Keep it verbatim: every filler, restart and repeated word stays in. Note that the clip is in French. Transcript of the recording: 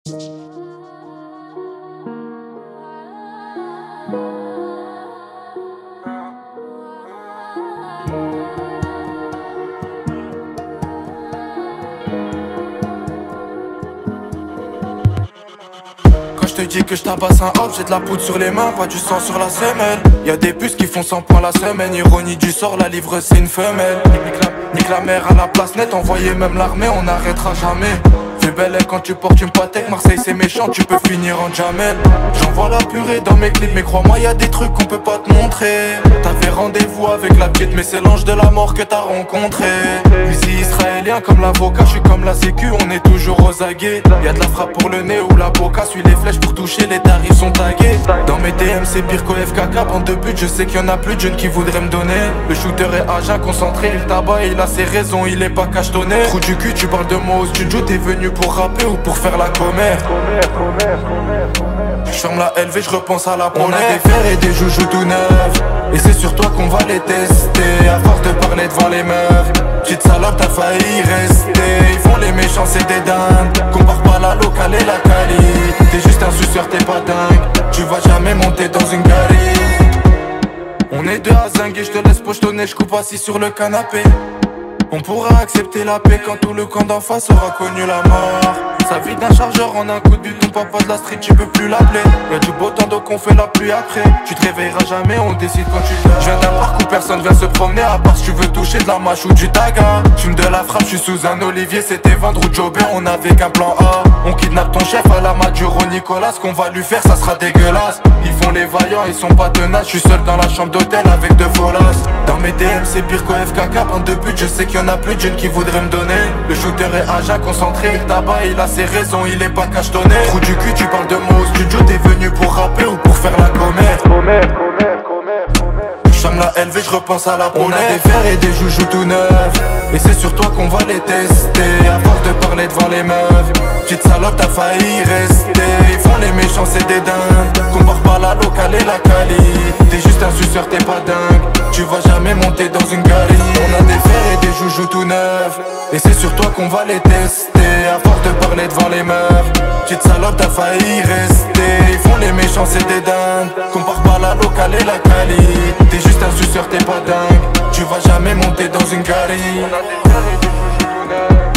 Je te dis que je tabasse un hop, j'ai de la poudre sur les mains, pas du sang sur la semelle. Y'a des puces qui font cent points la semaine. Ironie du sort, la livre c'est une femelle. Nique la, nique la mer à la place nette, envoyer même l'armée, on n'arrêtera jamais. Fais belle quand tu portes une patek, Marseille c'est méchant, tu peux finir en Jamel. J'envoie la purée dans mes clips, mais crois-moi y'a des trucs qu'on peut pas te montrer. T'avais rendez-vous avec la piète, mais c'est l'ange de la mort que t'as rencontré. Ici israélien comme l'avocat, je suis comme la sécu, on est toujours aux aguets. Y'a de la frappe pour le nez ou la boca, suis les flèches pour toucher, les tarifs sont tagués. Dans mes D M c'est pire qu'au F K K, bande de but, je sais qu'il y en a plus de jeunes qui voudraient me donner. Le shooter est à jeun, concentré, il tabac et il a ses raisons, il est pas cachetonné. Trou du cul, tu parles de moi au studio, t'es venu pour rapper ou pour faire la commère. Je ferme la L V, je repense à la première. On a des fers et des joujoux tout neufs, et c'est sur toi qu'on va les tester. À force de parler devant les meufs, petite salope t'as failli rester. Ils font les méchants c'est des dingues, compare pas la locale et la quali. T'es juste un suceur, t'es pas dingue, tu vas jamais monter dans une galerie. On est deux à zinguer, je te laisse pochetonner, je coupe assis sur le canapé. On pourra accepter la paix quand tout le camp d'en face aura connu la mort. Ça vide d'un chargeur en un coup de but, ton papa de la street tu peux plus l'appeler. Y'a du beau temps donc on fait la pluie après. Tu te réveilleras jamais, on décide quand tu dors. Je viens d'un parc où personne vient se promener, à part si tu veux toucher de la mâche ou du taga. Fume de la frappe, je suis sous un olivier, c'était vendre ou jobber, on avait qu'un plan A. On kidnappe ton chef à la Maduro Nicolas, ce qu'on va lui faire ça sera dégueulasse. Ils font les vaillants, ils sont pas tenaces, je suis seul dans la chambre d'hôtel avec deux folasses. Dans mes D M c'est pire qu'au F K K, bande de but, je sais qu'il y en a plus de jeunes qui voudraient me donner. Le shooter est à jeun, concentré, il tabac, il a ses raisons, il est pas cachetonné. Trou du cul, tu parles de moi au studio, t'es venu pour rapper ou pour faire la commère. J'aime la L V, je repense à la première. On a des fers et des joujoux tout neufs, et c'est sur toi qu'on va les tester. À force de parler devant les meufs, petite salope t'as failli rester. Ils font les méchants c'est des dingues, compare pas la locale et la quali. T'es juste un suceur, t'es pas dingue, tu vas jamais monter dans une galerie. On a des fers et des joujoux tout neufs, et c'est sur toi qu'on va les tester. À force de parler devant les meufs, petite salope t'as failli rester. Ils font les méchants c'est des dingues, compare pas la locale et la quali. T'es juste un suceur, t'es pas dingue, tu vas jamais monter dans une galerie. On a des fers et des joujoux tout neufs.